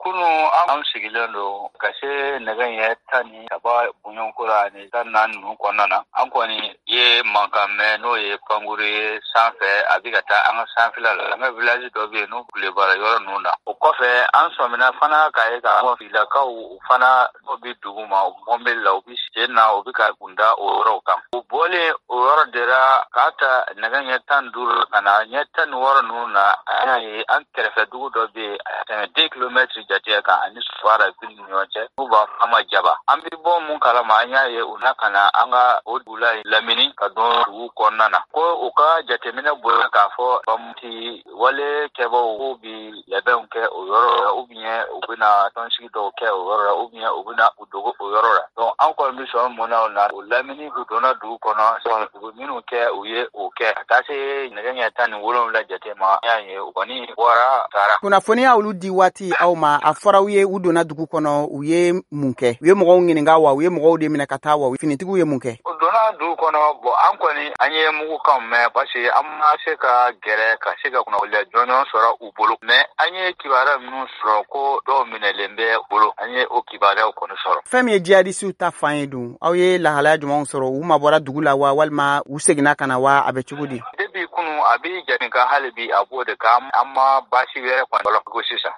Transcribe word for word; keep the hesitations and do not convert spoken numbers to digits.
kunu an sigilen don ka se nɛgɛ ɲɛ tan ni saba bɔɲɔgɔnko la ni tan naani ninnu kɔnɔna na an kɔni ye mankan mɛn n'o ye pankuru ye sanfɛ a bɛ ka taa an ka sanfɛla la an ka village dɔ bɛ yen n'u kulebara yɔrɔ ninnu na o kɔfɛ an sɔmina fana k'a ye ka filakaw fana n'o bɛ dugu ma mɔbili la u bɛ sen na u bɛ ka kunda o yɔrɔw kan o bɔlen o yɔrɔ dera k'a ta nɛgɛ ɲɛ tan ni duuru ka na ɲɛ tan ni wɔɔrɔ ninnu na an y'a ye an kɛrɛfɛ dugu dɔ bɛ yen a tɛmɛ den kilomɛtiri jate kan ani Sufara ville ni ɲɔgɔn cɛ n'u b'a fɔ a ma Jaba an bɛ bɔ mun kalama an y'a ye u na ka na an ka o dugu la lamini ka don dugu kɔnɔna na ko u ka jateminɛ bolo k'a fɔ bamuti wale kɛbaaw k'u bi labɛnw kɛ o yɔrɔ la ou bien u bɛna tɔnsigi dɔw kɛ o yɔrɔ la ou bien u bɛna u dogo o yɔrɔ la donc an kɔni bɛ sɔn mun na o la o lamini u donna dugu kɔnɔ u bɛ minnu kɛ u ye o kɛ ka taa se nɛgɛ ɲɛ tan ni wolonwula jate ma an y'a ye u kɔni bɔra taara kunnafoni y'olu di waati aw ma a fɔra u ye u donna dugu kɔnɔ u ye mun kɛ u ye mɔgɔw ɲininka wa u ye mɔgɔw de minɛ ka taa wa finitigiw ye mun kɛ u donna dugu kɔnɔ bon an kɔni an ye mugu kan mɛn parce que an ma se ka gɛrɛ ka se ka kunnafoniya jɔnjɔn sɔrɔ u bolo mais an ye kibaruya minnu sɔrɔ ko dɔw minɛlen bɛ bolo an ye o kibaruyaw kɔni sɔrɔ fɛn min ye jihadisiw ta fan ye dun aw ye lahalaya jumɛnw sɔrɔ u ma bɔra dugu la wa walima u seginna ka na wa a bɛ cogo di depuis kunu a bɛ jateminɛ hali bi a b'o de kan an ma baasi wɛrɛ kɔni balo ko sisan